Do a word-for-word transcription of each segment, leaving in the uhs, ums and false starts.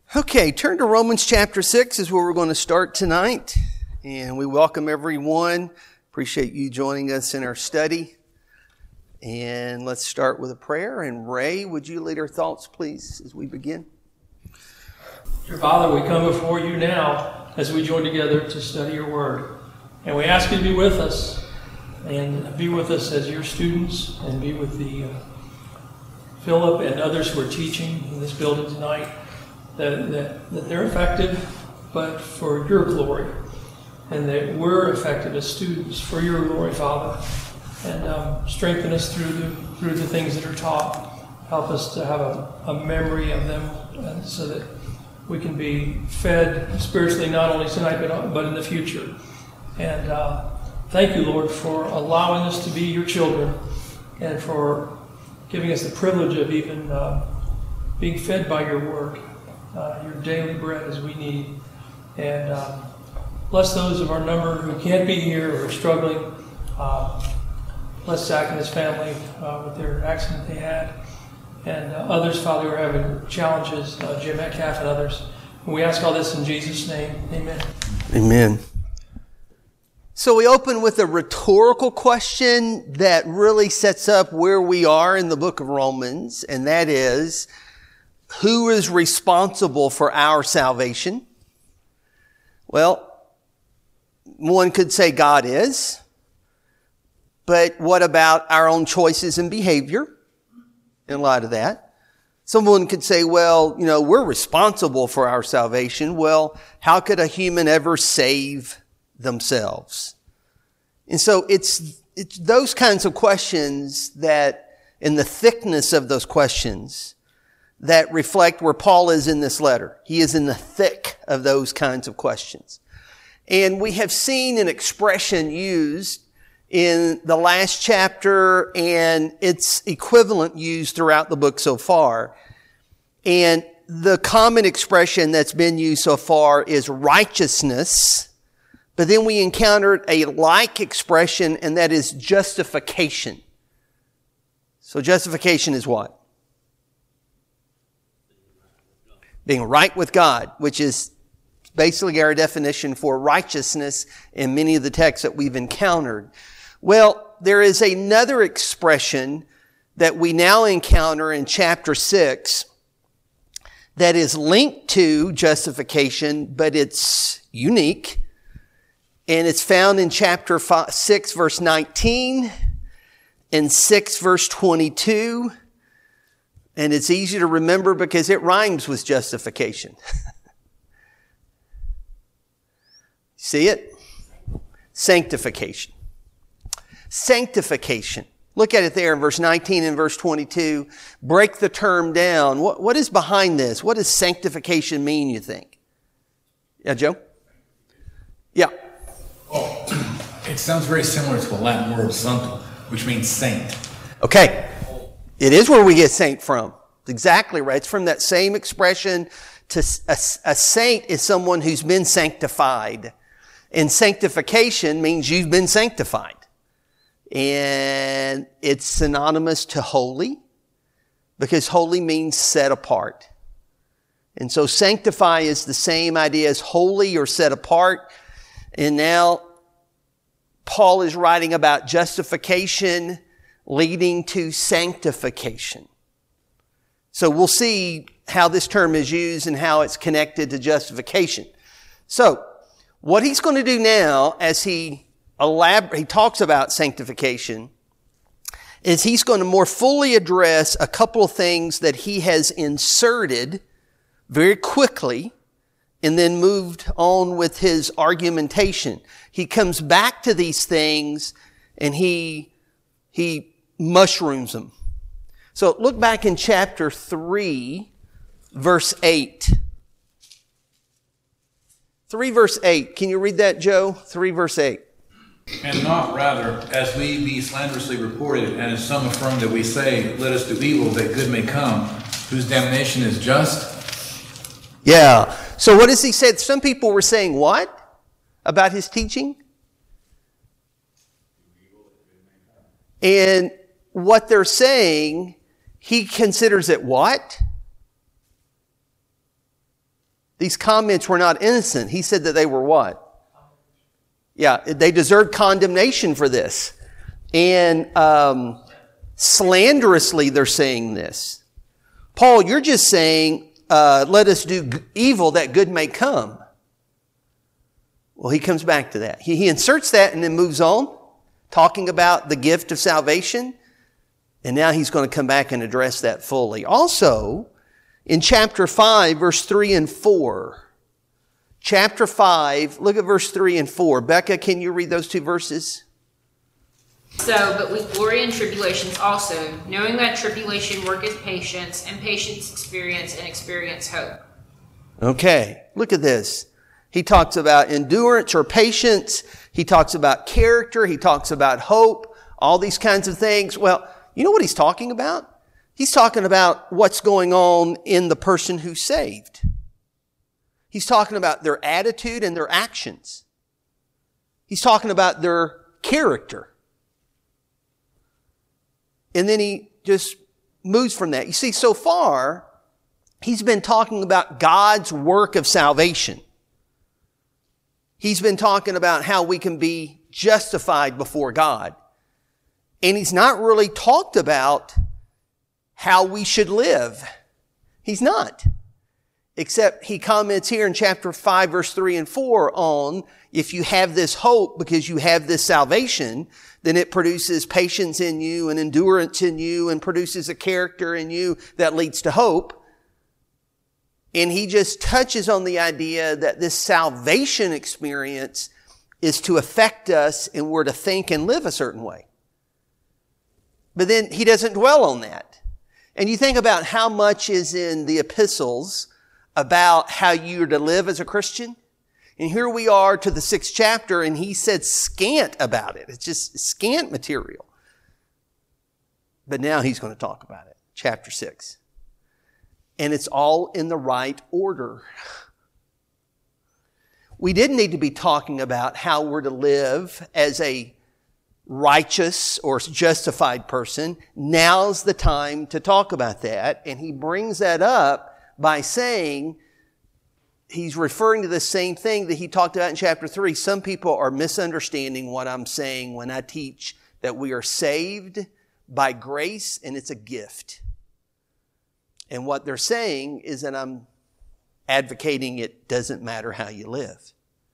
Okay, turn to Romans chapter six is where we're going to start tonight. And we welcome everyone. Appreciate you joining us in our study. And let's start with a prayer. And Ray, would you lead our thoughts, please, as we begin? Dear Father, we come before you now as we join together to study your word. And we ask you to be with us and be with us as your students and be with the uh, Philip and others who are teaching in this building tonight. That, that, that they're effective, but for your glory. And that we're effective as students for your glory, Father. And um, strengthen us through the through the things that are taught. Help us to have a, a memory of them uh, so that we can be fed spiritually not only tonight but, but in the future. And uh, thank you, Lord, for allowing us to be your children and for giving us the privilege of even uh, being fed by your word. Uh, your daily bread as we need. And um, bless those of our number who can't be here or are struggling. Uh, bless Zach and his family uh, with their accident they had. And uh, others, Father, who are having challenges, uh, Jim Metcalf and others. And we ask all this in Jesus' name. Amen. Amen. So we open with a rhetorical question that really sets up where we are in the book of Romans, and that is, who is responsible for our salvation? Well, one could say God is. But what about our own choices and behavior in light of that? Someone could say, well, you know, we're responsible for our salvation. Well, how could a human ever save themselves? And so it's, it's those kinds of questions that, in the thickness of those questions, that reflect where Paul is in this letter. He is in the thick of those kinds of questions. And we have seen an expression used in the last chapter and its equivalent used throughout the book so far. And the common expression that's been used so far is righteousness. But then we encountered a like expression, and that is justification. So justification is what? Being right with God, which is basically our definition for righteousness in many of the texts that we've encountered. Well, there is another expression that we now encounter in chapter six that is linked to justification, but it's unique. And it's found in chapter five, six, verse nineteen, and six, verse twenty-two. And it's easy to remember because it rhymes with justification. See it? Sanctification. Sanctification. Look at it there in verse nineteen and verse twenty-two. Break the term down. What, what is behind this? What does sanctification mean, you think? Yeah, Joe? Yeah. Oh, it sounds very similar to the Latin word sanctum, which means saint. Okay. It is where we get saint from. Exactly right. It's from that same expression. To a, a saint is someone who's been sanctified. And sanctification means you've been sanctified. And it's synonymous to holy, because holy means set apart. And so sanctify is the same idea as holy or set apart. And now Paul is writing about justification leading to sanctification. So we'll see how this term is used and how it's connected to justification. So what he's going to do now as he elabor- he talks about sanctification is he's going to more fully address a couple of things that he has inserted very quickly and then moved on with his argumentation. He comes back to these things and he he mushrooms them. So look back in chapter three, verse eight. three verse eight. Can you read that, Joe? three verse eight. And not rather, as we be slanderously reported, and as some affirm that we say, let us do evil that good may come, whose damnation is just. Yeah. So what does he say? Some people were saying what about his teaching? And what they're saying, he considers it what? These comments were not innocent. He said that they were what? Yeah, they deserved condemnation for this. And um, slanderously they're saying this. Paul, you're just saying, uh, let us do evil that good may come. Well, he comes back to that. He, he inserts that and then moves on, talking about the gift of salvation. And now he's going to come back and address that fully. Also, in chapter five, verse three and four. Chapter five, look at verse three and four. Becca, can you read those two verses? So, but we glory in tribulations also, knowing that tribulation worketh patience, and patience experience, and experience hope. Okay, look at this. He talks about endurance or patience. He talks about character. He talks about hope, all these kinds of things. Well, you know what he's talking about? He's talking about what's going on in the person who's saved. He's talking about their attitude and their actions. He's talking about their character. And then he just moves from that. You see, so far, he's been talking about God's work of salvation. He's been talking about how we can be justified before God. And he's not really talked about how we should live. He's not. Except he comments here in chapter five, verse three and four on, if you have this hope because you have this salvation, then it produces patience in you and endurance in you and produces a character in you that leads to hope. And he just touches on the idea that this salvation experience is to affect us and we're to think and live a certain way. But then he doesn't dwell on that. And you think about how much is in the epistles about how you're to live as a Christian. And here we are to the sixth chapter, and he said scant about it. It's just scant material. But now he's going to talk about it. Chapter six. And it's all in the right order. We didn't need to be talking about how we're to live as a righteous or justified person. Now's the time to talk about that. And he brings that up by saying, he's referring to the same thing that he talked about in chapter three. Some people are misunderstanding what I'm saying when I teach that we are saved by grace and it's a gift. And what they're saying is that I'm advocating it doesn't matter how you live.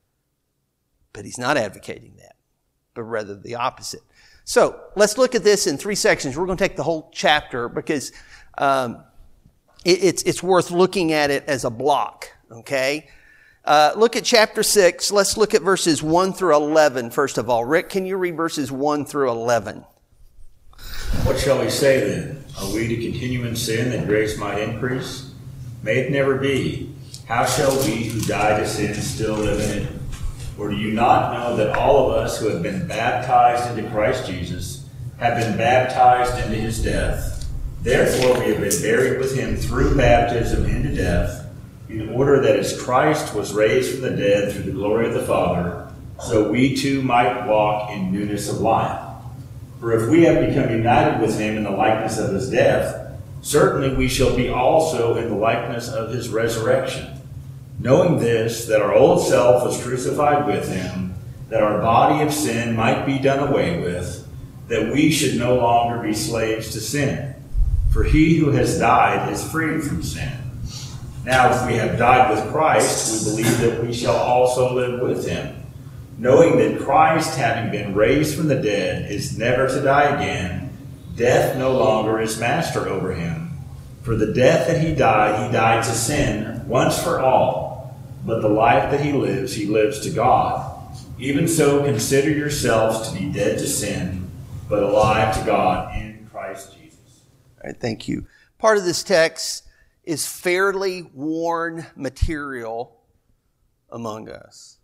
But he's not advocating that, but rather the opposite. So let's look at this in three sections. We're going to take the whole chapter because um, it, it's, it's worth looking at it as a block, okay? Uh, look at chapter six. Let's look at verses one through eleven, first of all. Rick, can you read verses one through eleven? What shall we say then? Are we to continue in sin that grace might increase? May it never be. How shall we who died to sin still live in it? Or do you not know that all of us who have been baptized into Christ Jesus have been baptized into his death? Therefore we have been buried with him through baptism into death, in order that as Christ was raised from the dead through the glory of the Father, so we too might walk in newness of life. For if we have become united with him in the likeness of his death, certainly we shall be also in the likeness of his resurrection. Knowing this, that our old self was crucified with him, that our body of sin might be done away with, that we should no longer be slaves to sin. For he who has died is freed from sin. Now if we have died with Christ, we believe that we shall also live with him, knowing that Christ, having been raised from the dead, is never to die again. Death no longer is master over him. For the death that he died, he died to sin once for all. But the life that he lives, he lives to God. Even so, consider yourselves to be dead to sin, but alive to God in Christ Jesus. All right, thank you. Part of this text is fairly worn material among us.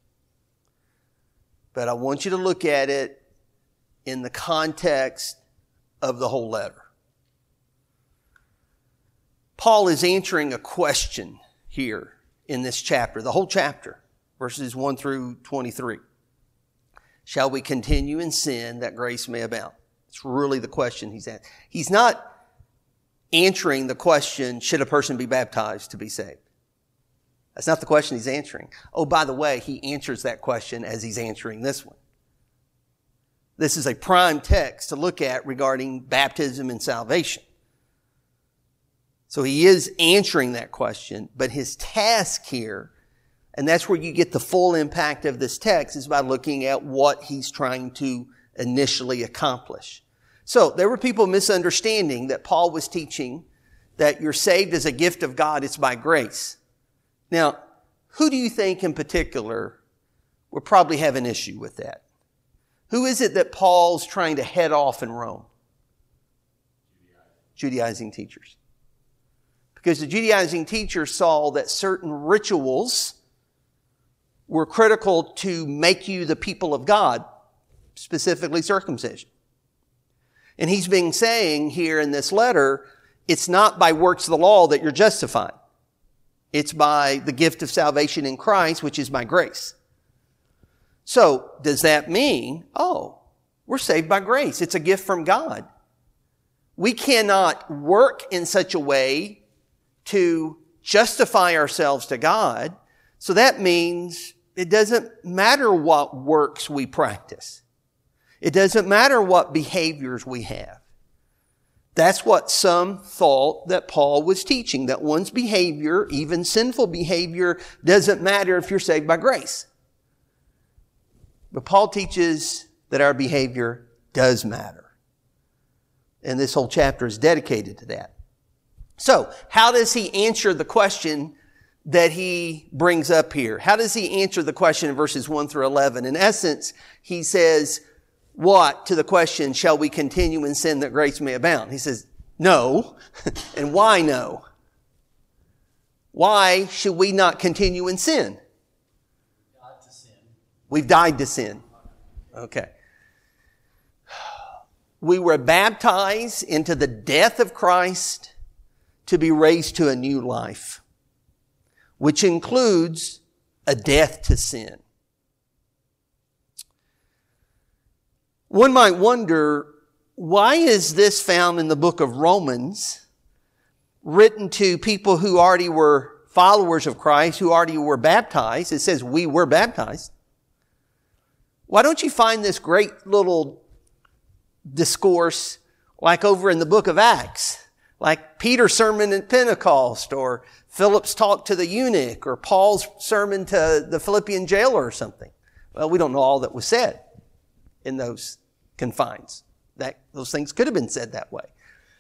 But I want you to look at it in the context of the whole letter. Paul is answering a question here in this chapter, the whole chapter, verses one through twenty-three. Shall we continue in sin that grace may abound? It's really the question he's asking. He's not answering the question, should a person be baptized to be saved? That's not the question he's answering. Oh, by the way, he answers that question as he's answering this one. This is a prime text to look at regarding baptism and salvation. So he is answering that question, but his task here, and that's where you get the full impact of this text, is by looking at what he's trying to initially accomplish. So there were people misunderstanding that Paul was teaching that you're saved as a gift of God, it's by grace. Now, who do you think in particular would probably have an issue with that? Who is it that Paul's trying to head off in Rome? Judaizing teachers. Because the Judaizing teachers saw that certain rituals were critical to make you the people of God, specifically circumcision. And he's been saying here in this letter, it's not by works of the law that you're justified. It's by the gift of salvation in Christ, which is by grace. So, does that mean, oh, we're saved by grace? It's a gift from God. We cannot work in such a way to justify ourselves to God. So that means it doesn't matter what works we practice. It doesn't matter what behaviors we have. That's what some thought that Paul was teaching, that one's behavior, even sinful behavior, doesn't matter if you're saved by grace. But Paul teaches that our behavior does matter. And this whole chapter is dedicated to that. So, how does he answer the question that he brings up here? How does he answer the question in verses one through eleven? In essence, he says, what to the question, shall we continue in sin that grace may abound? He says, no. And why no? Why should we not continue in sin? Died to sin. We've died to sin. Okay. We were baptized into the death of Christ to be raised to a new life, which includes a death to sin. One might wonder, why is this found in the book of Romans, written to people who already were followers of Christ, who already were baptized? It says we were baptized. Why don't you find this great little discourse like over in the book of Acts, like Peter's sermon at Pentecost, or Philip's talk to the eunuch, or Paul's sermon to the Philippian jailer or something? Well, we don't know all that was said in those confines. That those things could have been said that way.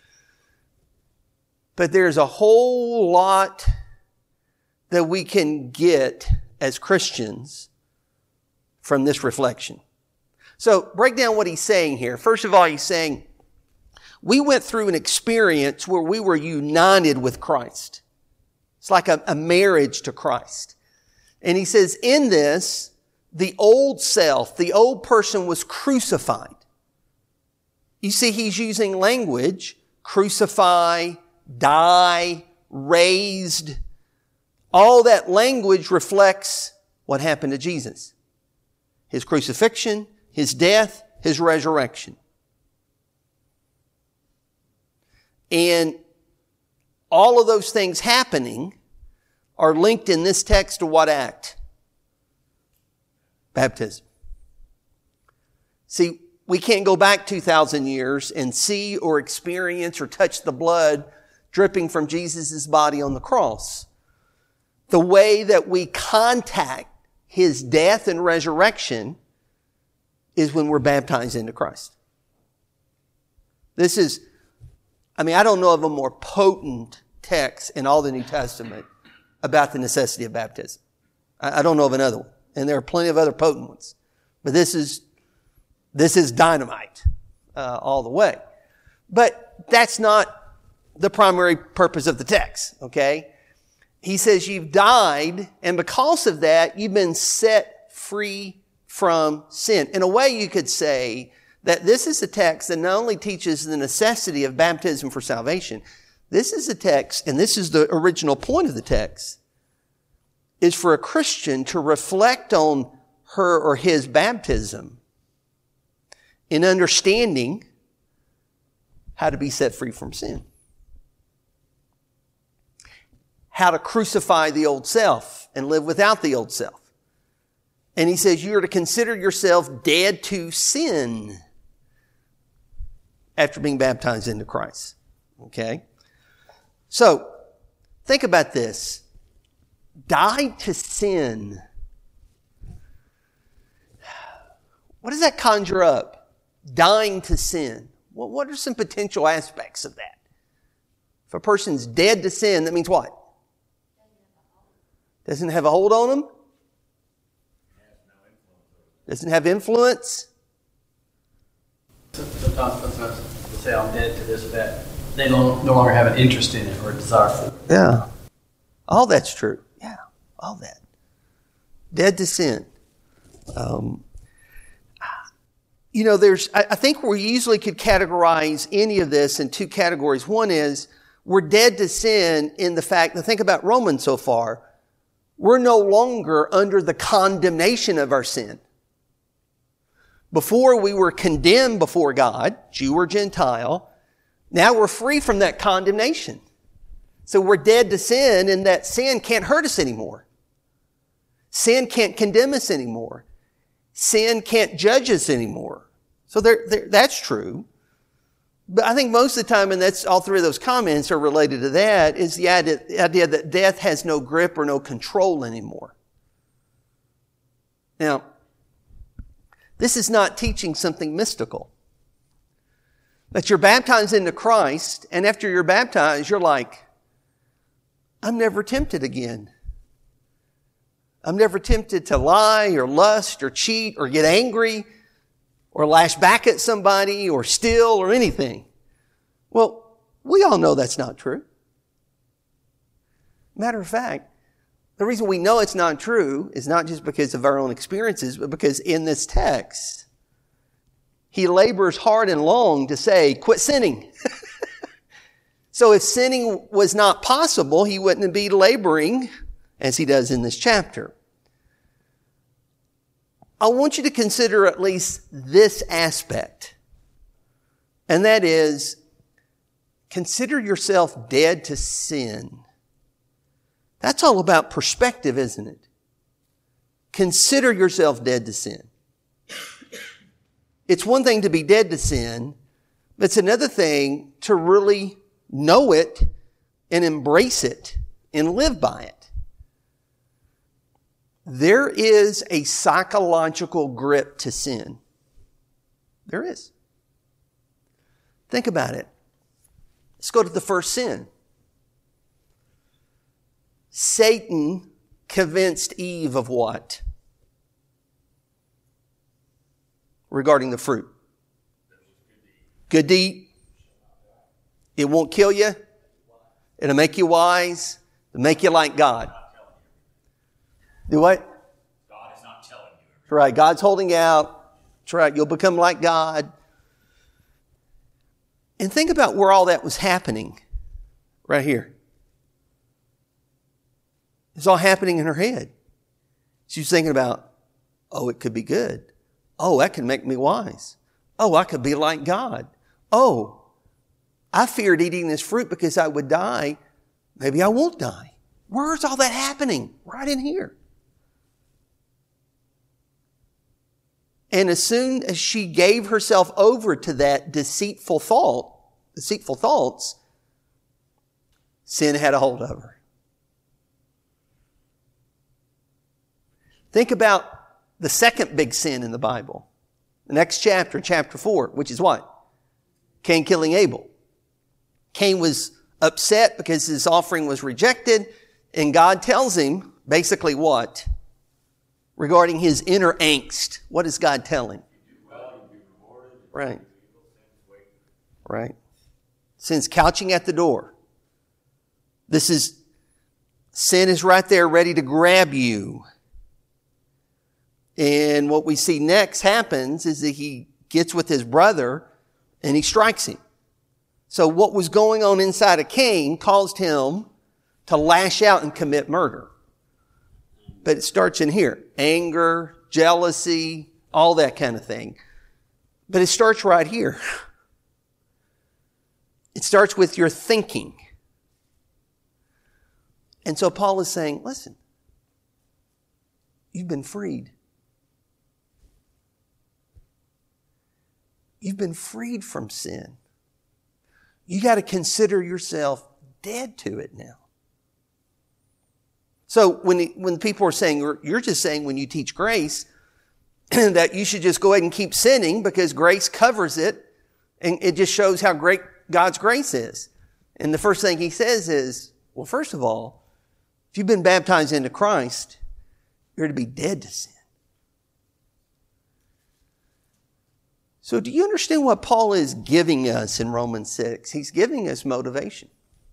But there's a whole lot that we can get as Christians from this reflection. So break down what he's saying here. First of all, he's saying, we went through an experience where we were united with Christ. It's like a, a marriage to Christ. And he says, in this, the old self, the old person was crucified. You see, he's using language, crucify, die, raised. All that language reflects what happened to Jesus. His crucifixion, His death, His resurrection. And all of those things happening are linked in this text to what act? Baptism. See, we can't go back two thousand years and see or experience or touch the blood dripping from Jesus' body on the cross. The way that we contact His death and resurrection is when we're baptized into Christ. This is, I mean, I don't know of a more potent text in all the New Testament about the necessity of baptism. I, I don't know of another one. And there are plenty of other potent ones. But this is, this is dynamite uh, all the way. But that's not the primary purpose of the text, okay? He says you've died, and because of that, you've been set free from sin. In a way, you could say that this is a text that not only teaches the necessity of baptism for salvation, this is a text, and this is the original point of the text, is for a Christian to reflect on her or his baptism in understanding how to be set free from sin. how to crucify the old self and live without the old self. And he says you are to consider yourself dead to sin after being baptized into Christ. Okay? So, think about this. Die to sin. What does that conjure up? Dying to sin. Well, what are some potential aspects of that? If a person's dead to sin, that means what? Doesn't have a hold on them? Doesn't have influence? Sometimes sometimes they say I'm dead to this or that. They no, no longer have an interest in it or a desire for it. Yeah. All that's true. Yeah, all that. Dead to sin. Um, you know, there's. I, I think we easily could categorize any of this in two categories. One is we're dead to sin in the fact that, think about Romans so far, we're no longer under the condemnation of our sin. Before we were condemned before God, Jew or Gentile. Now we're free from that condemnation. So we're dead to sin, and that sin can't hurt us anymore. Sin can't condemn us anymore. Sin can't judge us anymore. So there, there, that's true. But I think most of the time, and that's all three of those comments are related to that, is the idea, the idea that death has no grip or no control anymore. Now, this is not teaching something mystical. That you're baptized into Christ, and after you're baptized, you're like, I'm never tempted again. I'm never tempted to lie or lust or cheat or get angry or lash back at somebody or steal or anything. Well, we all know that's not true. Matter of fact, the reason we know it's not true is not just because of our own experiences, but because in this text, he labors hard and long to say, quit sinning. So if sinning was not possible, he wouldn't be laboring as he does in this chapter. I want you to consider at least this aspect. And that is, consider yourself dead to sin. That's all about perspective, isn't it? Consider yourself dead to sin. It's one thing to be dead to sin, but it's another thing to really know it and embrace it and live by it. There is a psychological grip to sin. There is. Think about it. Let's go to the first sin. Satan convinced Eve of what? Regarding the fruit. Good to eat. It won't kill you. It'll make you wise. It'll make you like God. Do what? God is not telling you. That's right. God's holding out. That's right. You'll become like God. And think about where all that was happening. Right here. It's all happening in her head. She's thinking about, oh, it could be good. Oh, that could make me wise. Oh, I could be like God. Oh, I feared eating this fruit because I would die. Maybe I won't die. Where's all that happening? Right in here. And as soon as she gave herself over to that deceitful thought, deceitful thoughts, sin had a hold of her. Think about the second big sin in the Bible. The next chapter, chapter four, which is what? Cain killing Abel. Cain was upset because his offering was rejected, and God tells him basically what? Regarding his inner angst. What does God tell him? Right. Right. Sin's couching at the door. This is, sin is right there ready to grab you. And what we see next happens is that he gets with his brother and he strikes him. So what was going on inside of Cain caused him to lash out and commit murder. But it starts in here. Anger, jealousy, all that kind of thing. But it starts right here. It starts with your thinking. And so Paul is saying, listen, you've been freed. You've been freed from sin. You got to consider yourself dead to it now. So when he, when people are saying, you're just saying when you teach grace, that you should just go ahead and keep sinning because grace covers it, and it just shows how great God's grace is. And the first thing he says is, well, first of all, if you've been baptized into Christ, you're to be dead to sin. So do you understand what Paul is giving us in Romans six? He's giving us motivation.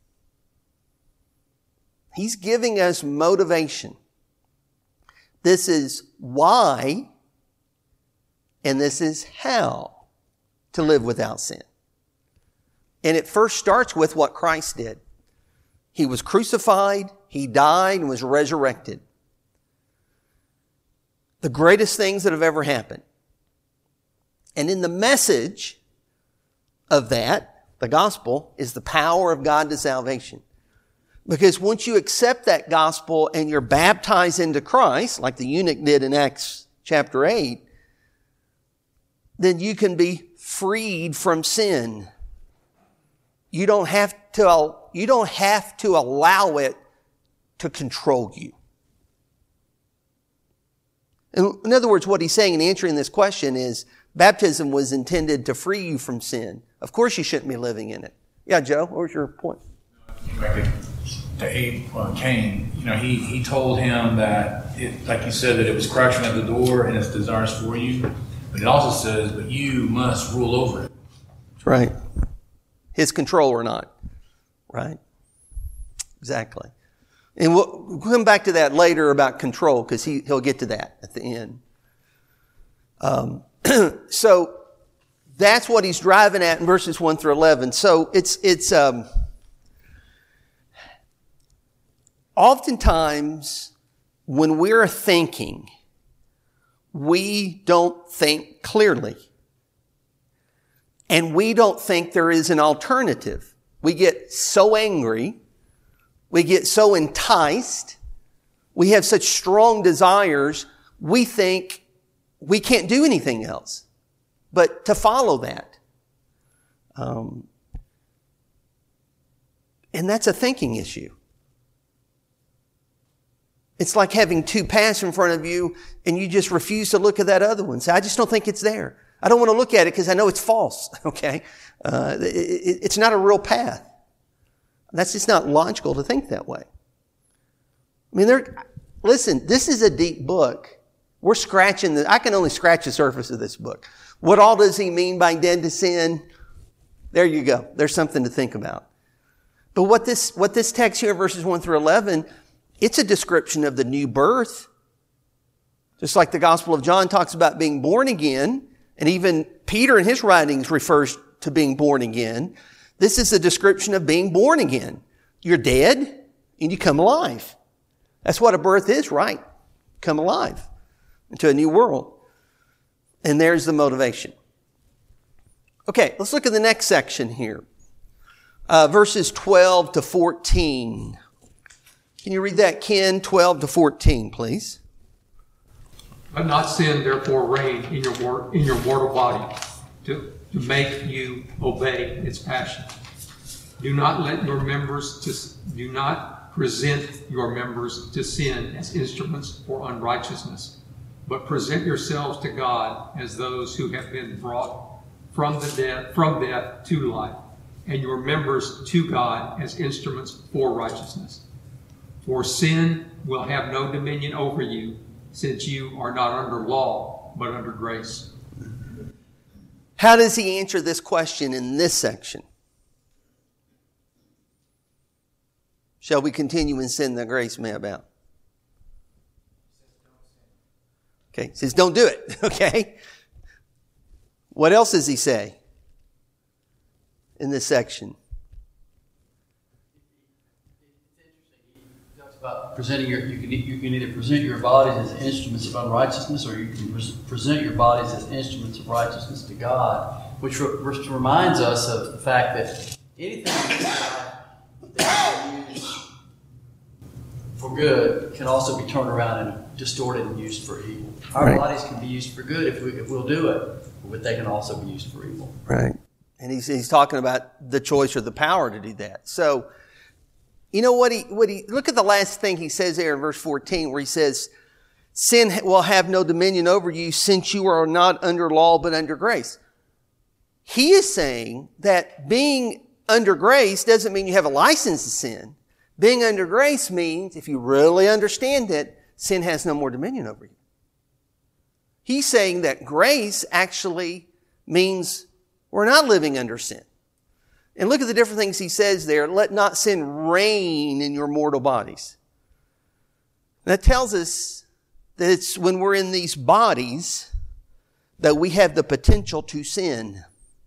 He's giving us motivation. This is why, and this is how to live without sin. And it first starts with what Christ did. He was crucified, He died, and was resurrected. The greatest things that have ever happened. And in the message of that, the gospel, is the power of God to salvation. Because once you accept that gospel and you're baptized into Christ, like the eunuch did in Acts chapter eight, then you can be freed from sin. You don't have to, you don't have to allow it to control you. In other words, what he's saying in answering this question is, baptism was intended to free you from sin. Of course you shouldn't be living in it. Yeah, Joe, what was your point? Back to Abe, uh, Cain, you know, he, he told him that, it, like you said, that it was crouching at the door and its desires for you. But it also says, but you must rule over it. That's right. His control or not. Right? Exactly. And we'll, we'll come back to that later about control, because he, he'll get to that at the end. Um, so that's what he's driving at in verses one through eleven. So it's, it's, um, oftentimes when we're thinking, we don't think clearly. And we don't think there is an alternative. We get so angry. We get so enticed. We have such strong desires. We think we can't do anything else but to follow that. Um, and that's a thinking issue. It's like having two paths in front of you and you just refuse to look at that other one. Say, I just don't think it's there. I don't want to look at it because I know it's false. Okay? Uh, it, it, it's not a real path. That's just not logical to think that way. I mean, there. Listen, this is a deep book. We're scratching the, I can only scratch the surface of this book. What all does he mean by dead to sin? There you go. There's something to think about. But what this, what this text here, verses one through eleven, it's a description of the new birth. Just like the Gospel of John talks about being born again, and even Peter in his writings refers to being born again. This is a description of being born again. You're dead and you come alive. That's what a birth is, right? Come alive into a new world. And there's the motivation. Okay, let's look at the next section here. Uh, verses twelve to fourteen. Can you read that, Ken? twelve to fourteen, please. Let not sin therefore reign in your mor- in your mortal body to, to make you obey its passion. Do not let your members to do not present your members to sin as instruments for unrighteousness, but present yourselves to God as those who have been brought from the death from death to life, and your members to God as instruments for righteousness. For sin will have no dominion over you, since you are not under law, but under grace. How does he answer this question in this section? Shall we continue in sin that grace may abound? Okay, he says don't do it, okay? What else does he say in this section? About presenting your, you can you can either present your bodies as instruments of unrighteousness, or you can pres- present your bodies as instruments of righteousness to God, which, re- which reminds us of the fact that anything that you use for good can also be turned around and distorted and used for evil. Our Right. bodies can be used for good if, we, if we'll do it, but they can also be used for evil. Right. And he's, he's talking about the choice or the power to do that. So, you know what he, what he, look at the last thing he says there in verse fourteen where he says, sin will have no dominion over you since you are not under law but under grace. He is saying that being under grace doesn't mean you have a license to sin. Being under grace means, if you really understand it, sin has no more dominion over you. He's saying that grace actually means we're not living under sin. And look at the different things he says there. Let not sin reign in your mortal bodies. That tells us that it's when we're in these bodies that we have the potential to sin.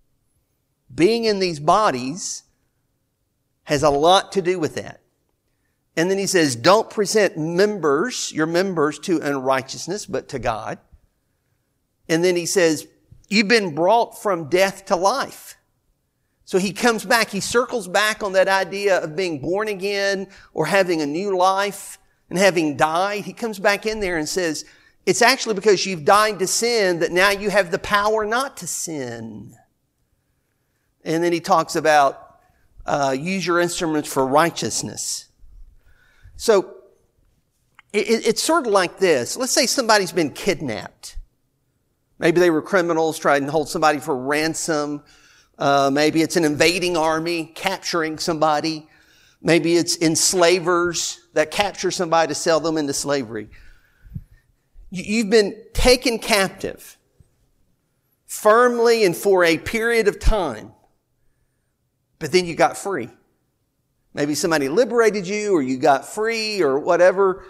Being in these bodies has a lot to do with that. And then he says, don't present members, your members to unrighteousness, but to God. And then he says, you've been brought from death to life. So he comes back, he circles back on that idea of being born again or having a new life and having died. He comes back in there and says, it's actually because you've died to sin that now you have the power not to sin. And then he talks about uh, use your instruments for righteousness. So it, it's sort of like this. Let's say somebody's been kidnapped. Maybe they were criminals trying to hold somebody for ransom. Uh, maybe it's an invading army capturing somebody. Maybe it's enslavers that capture somebody to sell them into slavery. You've been taken captive firmly and for a period of time, but then you got free. Maybe somebody liberated you or you got free or whatever.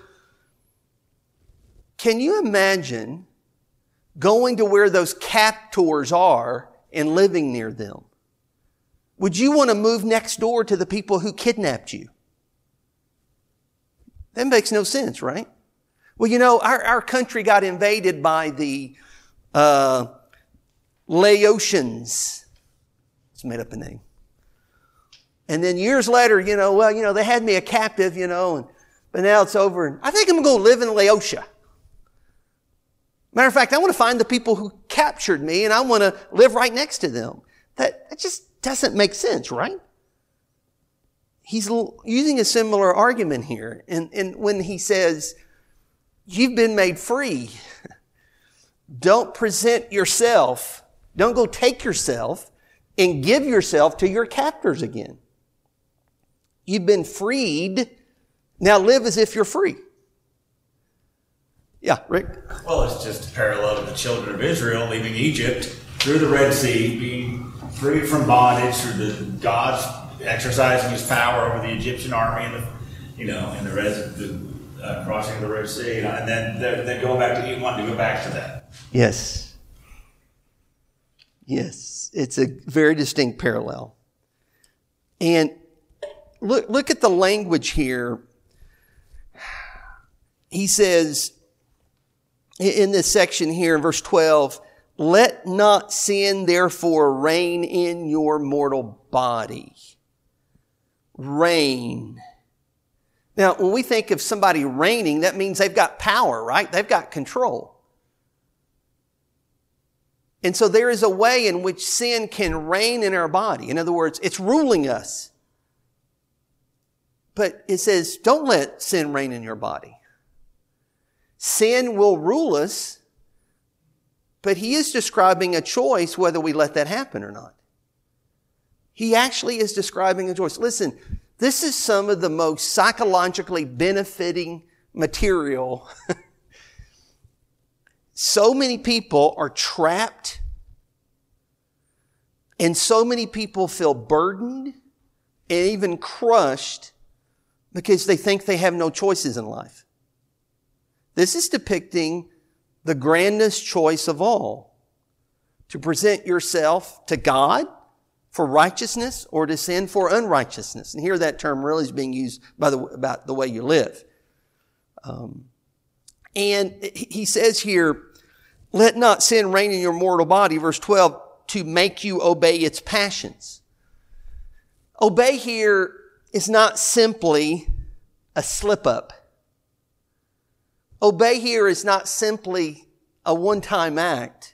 Can you imagine going to where those captors are and living near them? Would you want to move next door to the people who kidnapped you? That makes no sense, right? Well, you know, our, our country got invaded by the uh, Laotians. It's made up a name. And then years later, you know, well, you know, they had me a captive, you know, and, but now it's over. And I think I'm going to live in Laotia. Matter of fact, I want to find the people who captured me and I want to live right next to them. That, that just doesn't make sense, right? He's using a similar argument here. And, and when he says, you've been made free, don't present yourself, don't go take yourself and give yourself to your captors again. You've been freed. Now live as if you're free. Yeah, Rick? Well, it's just a parallel to the children of Israel leaving Egypt through the Red Sea, being freed from bondage through the God's exercising his power over the Egyptian army and the, you know, and the, res, the uh, crossing of the Red Sea, you know, and then then going back to wanting to go back to that. Yes. Yes, it's a very distinct parallel. And look, look at the language here. He says in this section here in verse twelve, let not sin therefore reign in your mortal body. Reign. Now, when we think of somebody reigning, that means they've got power, right? They've got control. And so there is a way in which sin can reign in our body. In other words, it's ruling us. But it says, don't let sin reign in your body. Sin will rule us, but he is describing a choice whether we let that happen or not. He actually is describing a choice. Listen, this is some of the most psychologically benefiting material. So many people are trapped, and so many people feel burdened and even crushed because they think they have no choices in life. This is depicting the grandest choice of all, to present yourself to God for righteousness or to sin for unrighteousness. And here that term really is being used by the, about the way you live. Um, and he says here, let not sin reign in your mortal body, verse twelve, to make you obey its passions. Obey here is not simply a slip up. Obey here is not simply a one-time act.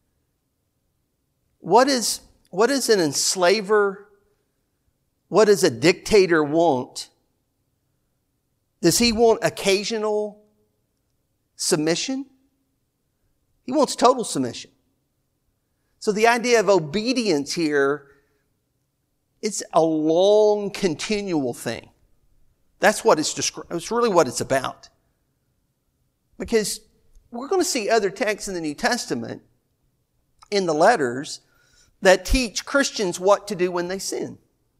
What is, what does an enslaver, what does a dictator want? Does he want occasional submission? He wants total submission. So the idea of obedience here, it's a long, continual thing. That's what it's described. It's really what it's about. Because we're going to see other texts in the New Testament, in the letters, that teach Christians what to do when they sin.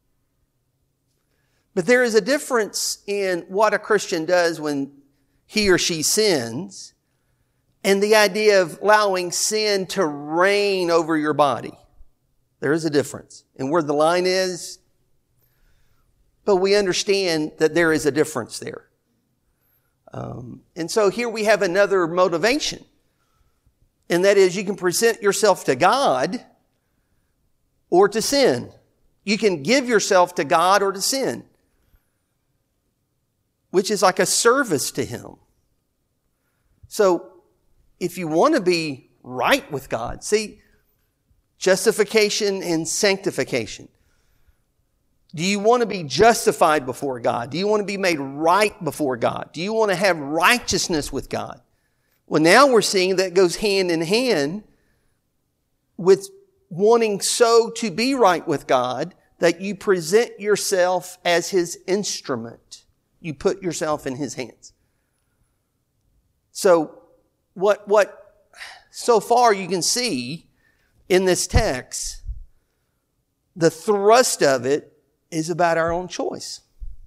But there is a difference in what a Christian does when he or she sins and the idea of allowing sin to reign over your body. There is a difference. And where the line is, but we understand that there is a difference there. Um, and so here we have another motivation. And that is you can present yourself to God or to sin. You can give yourself to God or to sin, which is like a service to Him. So if you want to be right with God, see, justification and sanctification. Do you want to be justified before God? Do you want to be made right before God? Do you want to have righteousness with God? Well, now we're seeing that goes hand in hand with wanting so to be right with God that you present yourself as His instrument. You put yourself in His hands. So what, what so far you can see in this text, the thrust of it is about our own choice.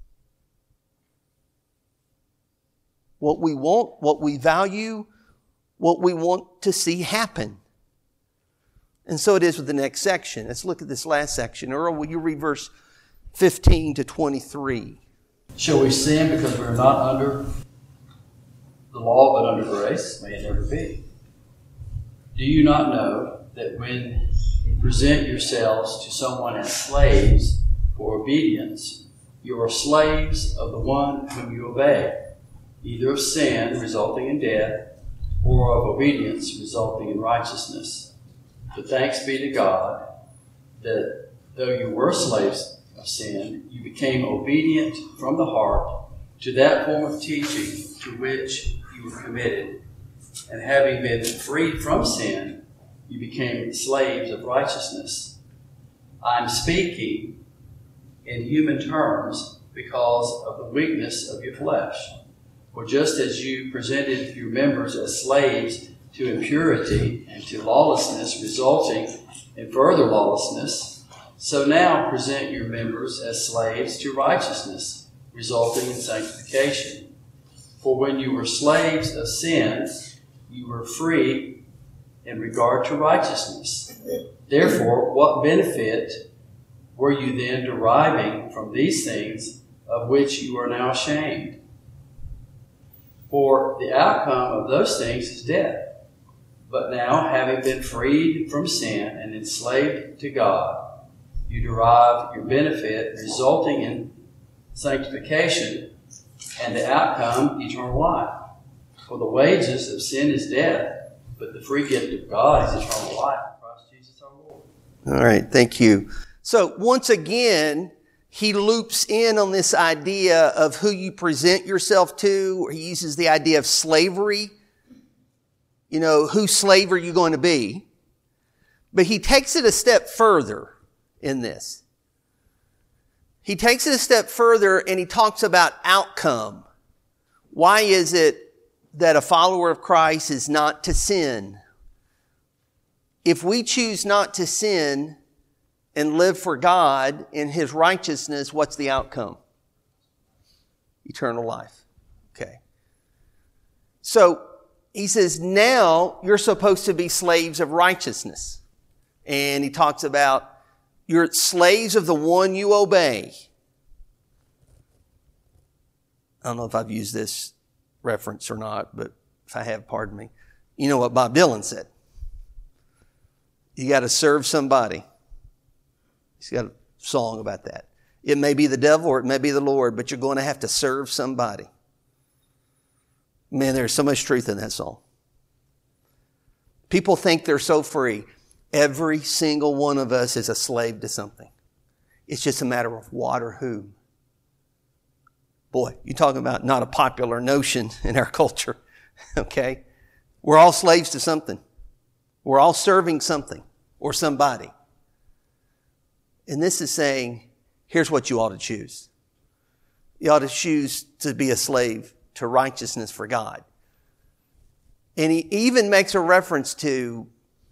What we want, what we value, what we want to see happen. And so it is with the next section. Let's look at this last section. Earl, will you read verse fifteen to twenty-three? Shall we sin because we're not under the law but under grace? May it never be. Do you not know that when you present yourselves to someone as slaves for obedience, you are slaves of the one whom you obey, either of sin resulting in death or of obedience resulting in righteousness? But thanks be to God that though you were slaves of sin, you became obedient from the heart to that form of teaching to which you were committed. And having been freed from sin, you became slaves of righteousness. I'm speaking in human terms because of the weakness of your flesh. For just as you presented your members as slaves to impurity and to lawlessness resulting in further lawlessness, so now present your members as slaves to righteousness, resulting in sanctification. For when you were slaves of sin, you were free in regard to righteousness. Therefore, what benefit were you then deriving from these things of which you are now ashamed? For the outcome of those things is death. But now, having been freed from sin and enslaved to God, you derive your benefit resulting in sanctification, and the outcome, eternal life. For the wages of sin is death, but the free gift of God is eternal life in Christ Jesus our Lord. All right, thank you. So once again, he loops in on this idea of who you present yourself to. He uses the idea of slavery. You know, whose slave are you going to be? But he takes it a step further in this. He takes it a step further and he talks about outcome. Why is it that a follower of Christ is not to sin? If we choose not to sin and live for God in His righteousness, what's the outcome? Eternal life. Okay. So he says, now you're supposed to be slaves of righteousness. And he talks about you're slaves of the one you obey. I don't know if I've used this reference or not, but if I have, pardon me. You know what Bob Dylan said. You got to serve somebody. He's got a song about that. It may be the devil or it may be the Lord, but you're going to have to serve somebody. Man, there's so much truth in that song. People think they're so free. Every single one of us is a slave to something. It's just a matter of what or who. Boy, you're talking about not a popular notion in our culture. Okay? We're all slaves to something. We're all serving something or somebody. And this is saying, here's what you ought to choose. You ought to choose to be a slave to righteousness for God. And he even makes a reference to,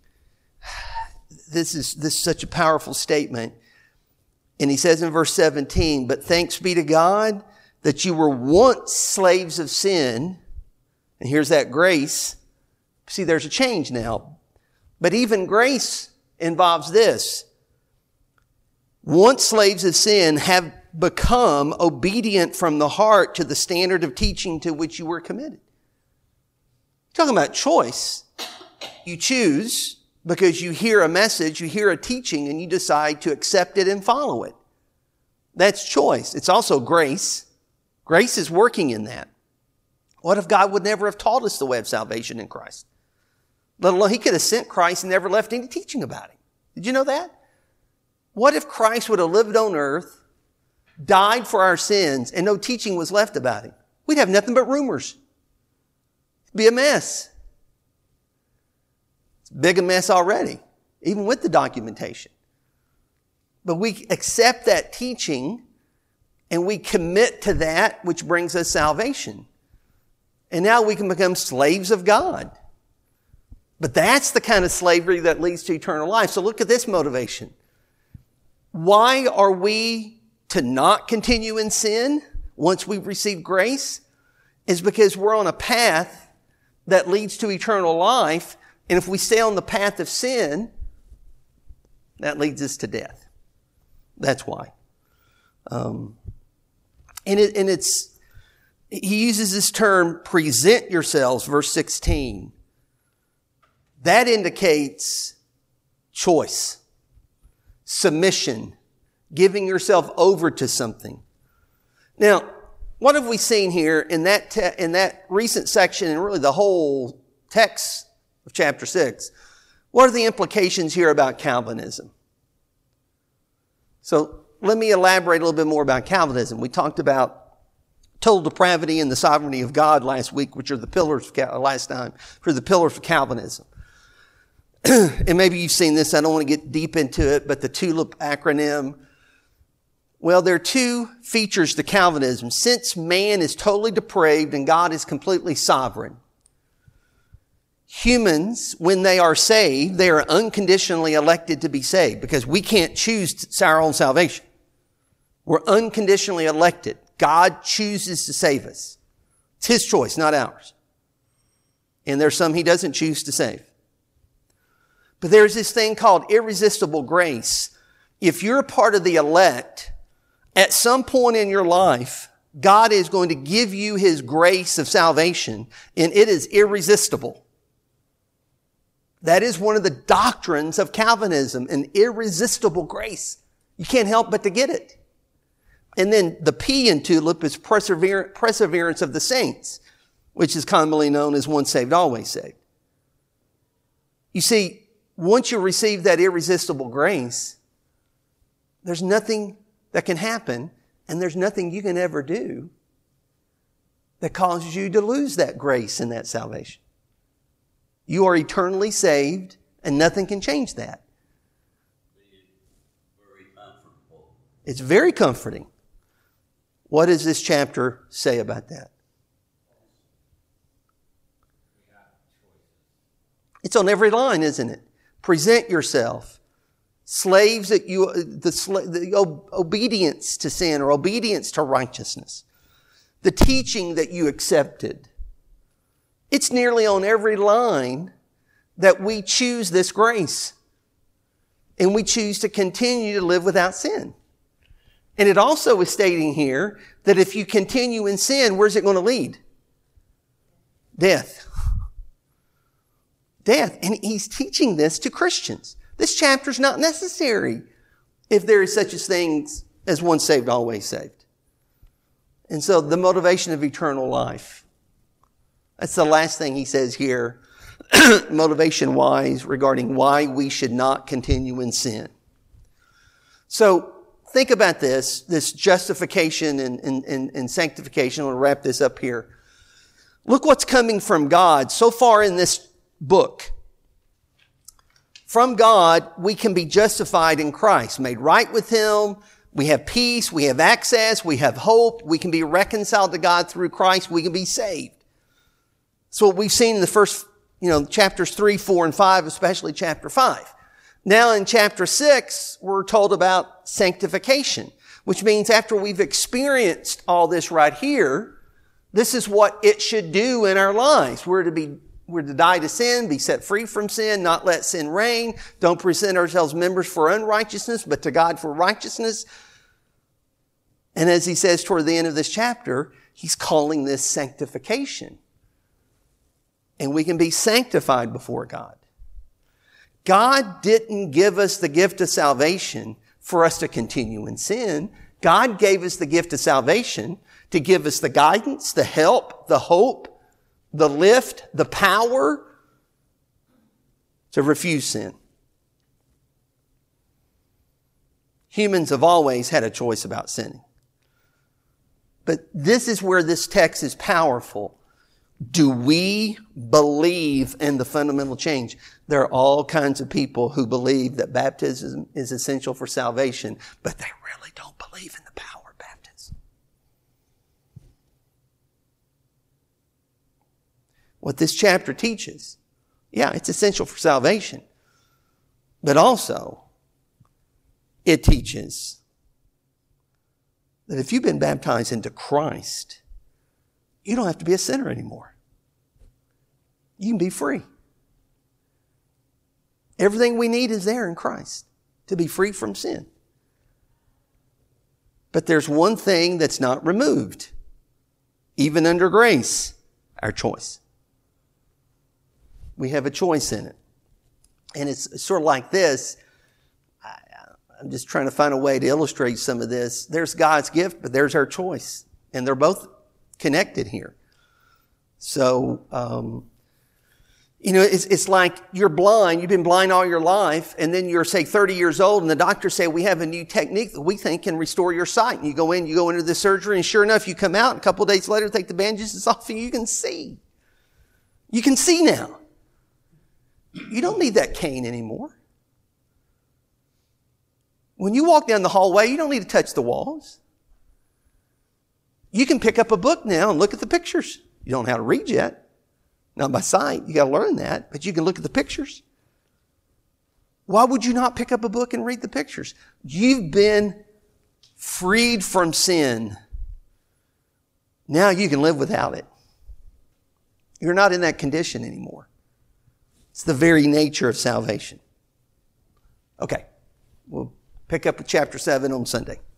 this is, this is such a powerful statement. And he says in verse seventeen, but thanks be to God that you were once slaves of sin. And here's that grace. See, there's a change now. But even grace involves this. Once slaves of sin have become obedient from the heart to the standard of teaching to which you were committed. Talking about choice. You choose because you hear a message, you hear a teaching, and you decide to accept it and follow it. That's choice. It's also grace. Grace is working in that. What if God would never have taught us the way of salvation in Christ? Let alone, he could have sent Christ and never left any teaching about him. Did you know that? What if Christ would have lived on earth, died for our sins, and no teaching was left about him? We'd have nothing but rumors. It'd be a mess. It's big a mess already, even with the documentation. But we accept that teaching and we commit to that which brings us salvation. And now we can become slaves of God. But that's the kind of slavery that leads to eternal life. So look at this motivation. Why are we to not continue in sin once we've received grace? Is because we're on a path that leads to eternal life. And if we stay on the path of sin, that leads us to death. That's why. Um, and, it, and it's, he uses this term, present yourselves, verse sixteen. That indicates choice, submission, giving yourself over to something. Now, what have we seen here in that te- in that recent section and really the whole text of chapter six? What are the implications here about Calvinism? So let me elaborate a little bit more about Calvinism. We talked about total depravity and the sovereignty of God last week, which are the pillars of Cal- last time, for the pillars of Calvinism. And maybe you've seen this. I don't want to get deep into it, but the TULIP acronym. Well, there are two features to Calvinism. Since man is totally depraved and God is completely sovereign, humans, when they are saved, they are unconditionally elected to be saved because we can't choose our own salvation. We're unconditionally elected. God chooses to save us. It's his choice, not ours. And there's some he doesn't choose to save. But there's this thing called irresistible grace. If you're a part of the elect, at some point in your life, God is going to give you his grace of salvation, and it is irresistible. That is one of the doctrines of Calvinism, an irresistible grace. You can't help but to get it. And then the P in TULIP is persever- perseverance of the saints, which is commonly known as once saved, always saved. You see, once you receive that irresistible grace, there's nothing that can happen, and there's nothing you can ever do that causes you to lose that grace and that salvation. You are eternally saved, and nothing can change that. Very comfortable. It's very comforting. What does this chapter say about that? It's on every line, isn't it? Present yourself. Slaves that you, the, the obedience to sin or obedience to righteousness. The teaching that you accepted. It's nearly on every line that we choose this grace. And we choose to continue to live without sin. And it also is stating here that if you continue in sin, where's it going to lead? Death. Death. And he's teaching this to Christians. This chapter is not necessary if there is such a thing as once saved, always saved. And so the motivation of eternal life. That's the last thing he says here, motivation-wise, regarding why we should not continue in sin. So think about this, this justification and, and, and, and sanctification. I'm going to wrap this up here. Look what's coming from God so far in this book. From God, we can be justified in Christ, made right with Him. We have peace. We have access. We have hope. We can be reconciled to God through Christ. We can be saved. So what we've seen in the first, you know, chapters three, four, and five, especially chapter five. Now in chapter six, we're told about sanctification, which means after we've experienced all this right here, this is what it should do in our lives. We're to be, we're to die to sin, be set free from sin, not let sin reign. Don't present ourselves members for unrighteousness, but to God for righteousness. And as he says toward the end of this chapter, he's calling this sanctification. And we can be sanctified before God. God didn't give us the gift of salvation for us to continue in sin. God gave us the gift of salvation to give us the guidance, the help, the hope, the lift, the power to refuse sin. Humans have always had a choice about sinning. But this is where this text is powerful. Do we believe in the fundamental change? There are all kinds of people who believe that baptism is essential for salvation, but they really don't believe in the power of baptism. What this chapter teaches, yeah, it's essential for salvation, but also it teaches that if you've been baptized into Christ, you don't have to be a sinner anymore. You can be free. Everything we need is there in Christ to be free from sin. But there's one thing that's not removed, even under grace, our choice. We have a choice in it. And it's sort of like this. I, I'm just trying to find a way to illustrate some of this. There's God's gift, but there's our choice. And they're both connected here. So, um, you know, it's, it's like you're blind. You've been blind all your life, and then you're, say, thirty years old, and the doctors say, we have a new technique that we think can restore your sight. And you go in, you go into the surgery, and sure enough, you come out, and a couple of days later, take the bandages off, and you can see. You can see now. You don't need that cane anymore. When you walk down the hallway, you don't need to touch the walls. You can pick up a book now and look at the pictures. You don't know how to read yet. Not by sight. You got to learn that. But you can look at the pictures. Why would you not pick up a book and read the pictures? You've been freed from sin. Now you can live without it. You're not in that condition anymore. It's the very nature of salvation. Okay. We'll pick up with chapter seven on Sunday.